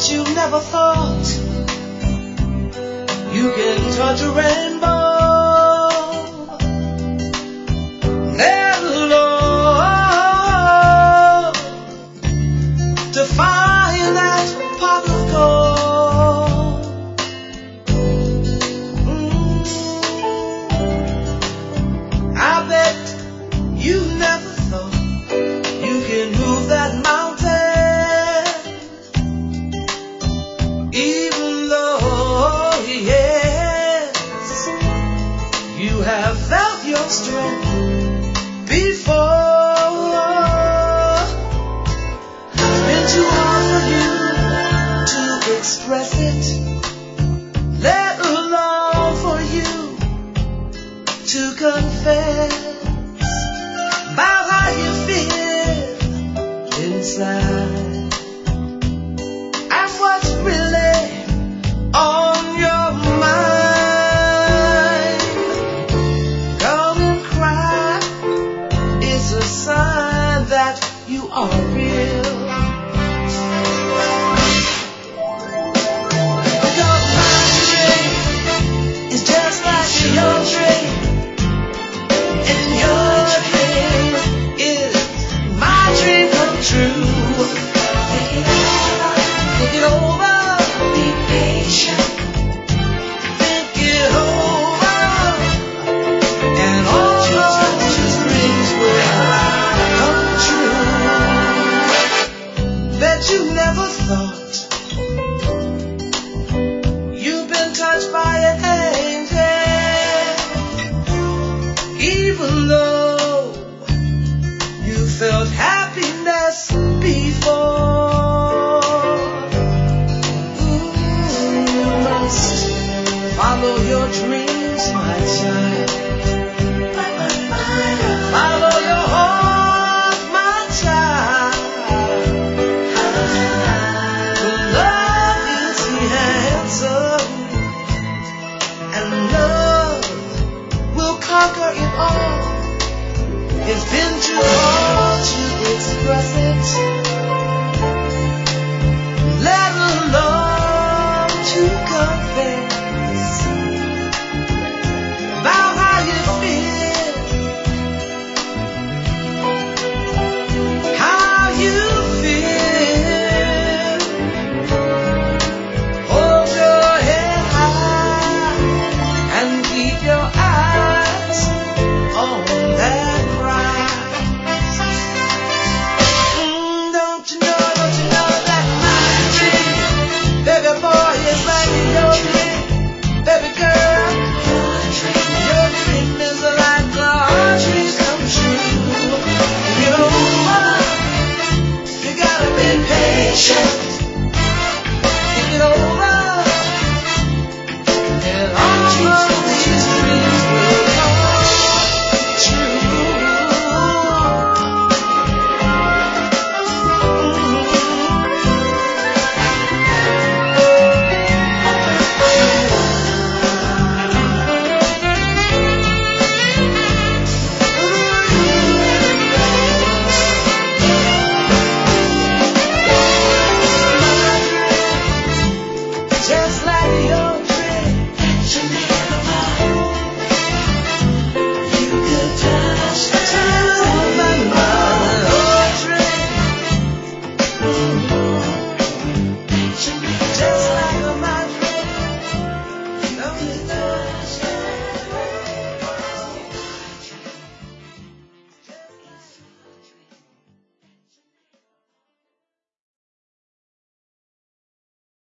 But you never thought you can touch a rainbow. Never Lord, to find that pot of gold. I bet you never thought you can move that mountain. Even though, yes, you have felt your strength before. It's been too hard for you to express it, let alone for you to confess about how you feel inside. What's really on your mind? Come and cry. It's a sign that you are real. Because my dream is just like your dream, and your dream is my dream come true. Think it over, be patient. Think it over, and all your dreams will come true. Bet you never thought you've been touched by an angel, even though you felt happiness before. Follow your dreams, my child. Follow your heart, my child. The love is the answer, and love will conquer it all. It's been too hard to express it, let alone to confess about how you feel, how you feel. Hold your head high and keep your eyes on that prize. Don't you know that my dream, baby boy, is like your dream, baby girl. Your dream is like our dreams come true. You gotta be patient. Think it over, and all of these dreams will come true. Just like your dream, you could touch my mind. Your dream,